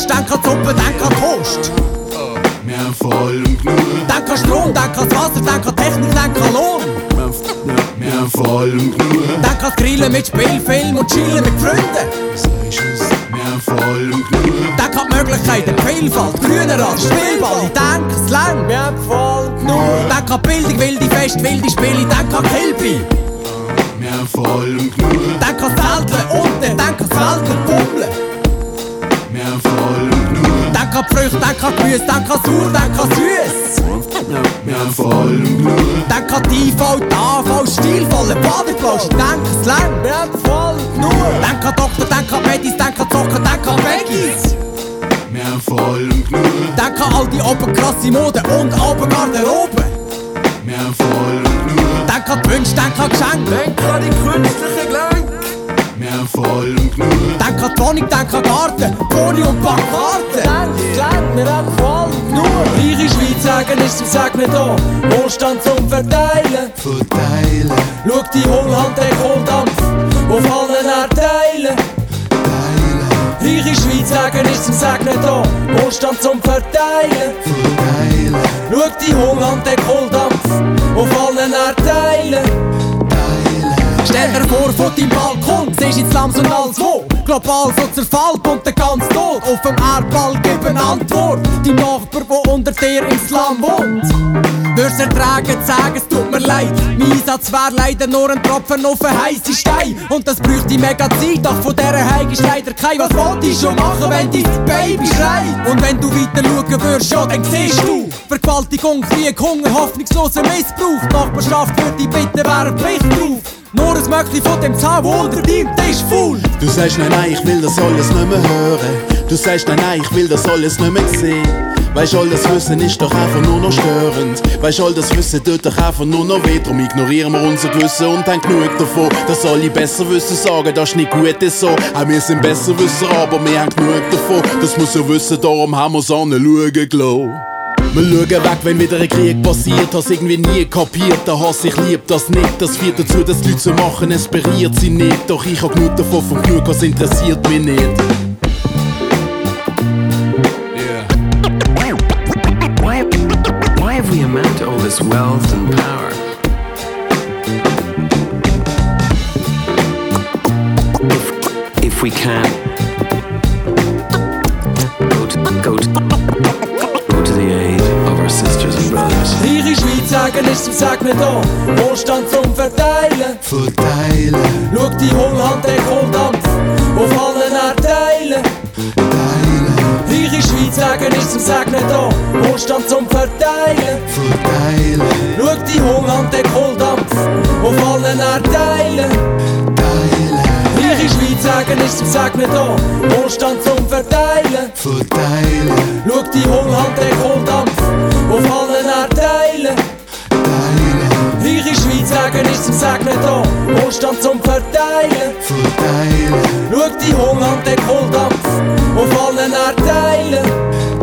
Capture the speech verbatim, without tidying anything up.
Wurst, denk an Suppe, denk an Toast. Wir haben vor allem genug. Denk an Strom, denk an Wasser, denk an Technik, denk an Lohn. Wir haben vor allem genug. Denk an Grillen mit Spielfilm und Chillen mit Freunden. Wir haben vor allem genug. Denk an die Möglichkeiten, die Vielfalt, grüner als Spielball. Ich denk es lang, wir haben vor allem genug. Denk an Bildung, wilde Fest, wilde Spiele, denk an Kilby. Wir haben vor allem genug. Denk an Zelteln unten, denk an Zelteln Bummeln. Wir haben vor allem genug. Denk an Früchte, denk an Gemüse, denk an Sauer, denk an Süß. Wir haben vor allem genug. Denk an die I V, die A V, stilvolle Badeplausch. Denk es lang, wir haben voll genug. Denk an Doktor, denk an Medis, denk an Zocken, denk an Veggies. Wir haben vor allem genug. Denk an all die oberkrasse Mode und Obergarderobe. Wir haben vor allem genug. Denk an die Wünsche, denk an Geschenke. Denk an die künstliche Gelenke. Wir haben vor allem genug. Denk an die Wohnung, denk an Garten, Pony und Backkarten. Denk, denk, wir haben voll genug. Reiche Schweiz sagen ist zum Segnen da, Wohlstand zum Verteilen. Verteilen. Schau die Hohlhand, der Kohldampf, auf allen Erdteilen. Reiche Schweiz sagen ist zum Segnen da, Wohlstand zum Verteilen. Verteilen. Schau die Hohlhand, der Kohldampf, auf allen Erdteilen. Stell dir vor, von deinem Balkon siehst ins Lams und alles wo global so zerfällt und der ganz Tod auf dem Erdball gib eine Antwort. Dein Nachbar, der unter dir im Slum wohnt, würd's ertragen, sagen, es tut mir leid. Mein Einsatz wär leider nur ein Tropfen auf einen heissen Stein. Und das bräuchte mega Zeit, doch von dieser Heim ist leider kein. Was wollt ich schon machen, wenn dein Baby schreit? Und wenn du weiter schauen würdest, ja, dann siehst du Vergewaltigung, Krieg, Hunger, hoffnungsloser Missbrauch. Die Nachbarschaft würde ich bitten, wäre Pflicht drauf. Nur ein Möckli von dem Zahn, wo unter deinem Tisch faul. Du sagst nein, nein, ich will das alles nicht mehr hören. Du sagst nein, nein, ich will das alles nicht mehr sehen. Weisst, all das Wissen ist doch einfach nur noch störend. Weisst, all das Wissen tut doch einfach nur noch weh. Drum ignorieren wir unser Gewissen und haben genug davon, dass alle besser wissen, sagen, das ist nicht gut, ist so. Auch wir sind besser Wisser, aber wir haben genug davon. Das muss ja wissen, darum haben wir's anschauen gelassen. Wir schauen weg, wenn wieder ein Krieg passiert. Hast irgendwie nie kapiert, der Hass, ich lieb das nicht. Das führt dazu, dass die Leute so machen, es berührt sie nicht. Doch ich hab genug davon, von genug, was interessiert mich nicht. Yeah. Why, why, why have we amassed all this wealth and power? If, if we can't go to, go to, go to the aid of our sisters and brothers. Reiche Schweiz sagen ist zum Segnen da, Wohlstand zum Verteilen. Verteilen. Schau die Hohlhand, der Kohldampf, auf allen Erdteilen. Reiche Schweiz sagen ist zum Segnen da, Wohlstand zum Verteilen. Verteilen. Schau die Hohlhand, der Kohldampf, auf allen Erdteilen. Reiche Schweiz sagen ist zum Segnen da, Wohlstand zum Verteilen. Verteilen. Schau die Hohlhand, der Kohldampf, auf allen Erdteilen. Reiche Schweiz sagen ist zum Segnen da, Wohlstand zum Verteilen. Verteilen. Schau die Hohlhand, der Kohldampf, auf allen Erdteilen.